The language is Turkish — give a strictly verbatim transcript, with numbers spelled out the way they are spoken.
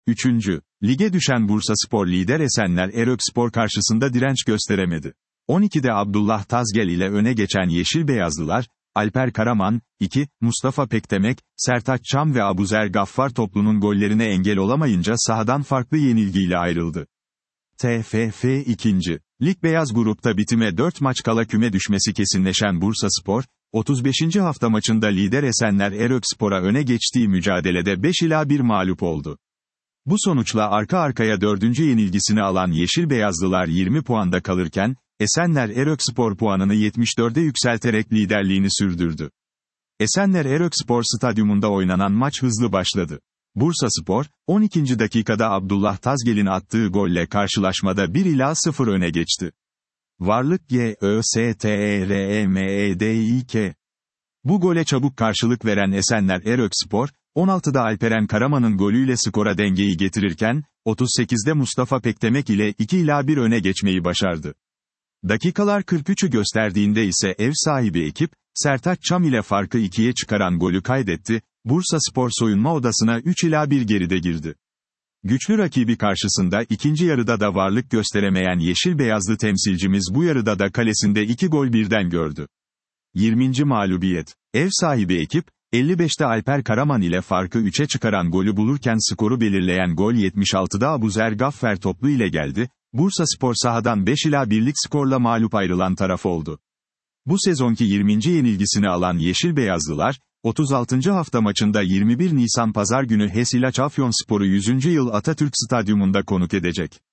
Üçüncü Lige düşen Bursaspor lider Esenler Erökspor karşısında direnç gösteremedi. on ikide Abdullah Tazgel ile öne geçen Yeşilbeyazlılar, Alper Karaman, iki, Mustafa Pekdemek, Sertaç Çam ve Abuzer Gaffar Toplu'nun gollerine engel olamayınca sahadan farklı yenilgiyle ayrıldı. T F F ikinci Lig beyaz grupta bitime dört maç kala küme düşmesi kesinleşen Bursaspor, otuz beşinci hafta maçında lider Esenler Erökspor'a öne geçtiği mücadelede beş ila bir mağlup oldu. Bu sonuçla arka arkaya dördüncü yenilgisini alan Yeşilbeyazlılar yirmi puanda kalırken, Esenler Erökspor puanını yetmiş dörde yükselterek liderliğini sürdürdü. Esenler Erökspor stadyumunda oynanan maç hızlı başladı. Bursaspor, on ikinci dakikada Abdullah Tazgel'in attığı golle karşılaşmada bir ila sıfır öne geçti. Varlık G Ö S T E R E M E D İ K. Bu gole çabuk karşılık veren Esenler Erökspor, on altıda Alperen Karaman'ın golüyle skora dengeyi getirirken, otuz sekizde Mustafa Pekdemek ile iki ila bir öne geçmeyi başardı. Dakikalar kırk üçü gösterdiğinde ise ev sahibi ekip, Sertaç Çam ile farkı ikiye çıkaran golü kaydetti, Bursaspor soyunma odasına üç ila bir geride girdi. Güçlü rakibi karşısında ikinci yarıda da varlık gösteremeyen Yeşilbeyazlı temsilcimiz bu yarıda da kalesinde iki gol birden gördü. yirminci mağlubiyet. Ev sahibi ekip, elli beşte Alper Karaman ile farkı üçe çıkaran golü bulurken skoru belirleyen gol yetmiş altıda Abuzer Gaffar Toplu ile geldi, Bursaspor sahadan beş ila birlik skorla mağlup ayrılan taraf oldu. Bu sezonki yirminci yenilgisini alan Yeşilbeyazlılar, otuz altıncı hafta maçında yirmi bir Nisan Pazar günü HES İlaç Afyonspor'u yüzüncü yıl Atatürk Stadyumunda konuk edecek.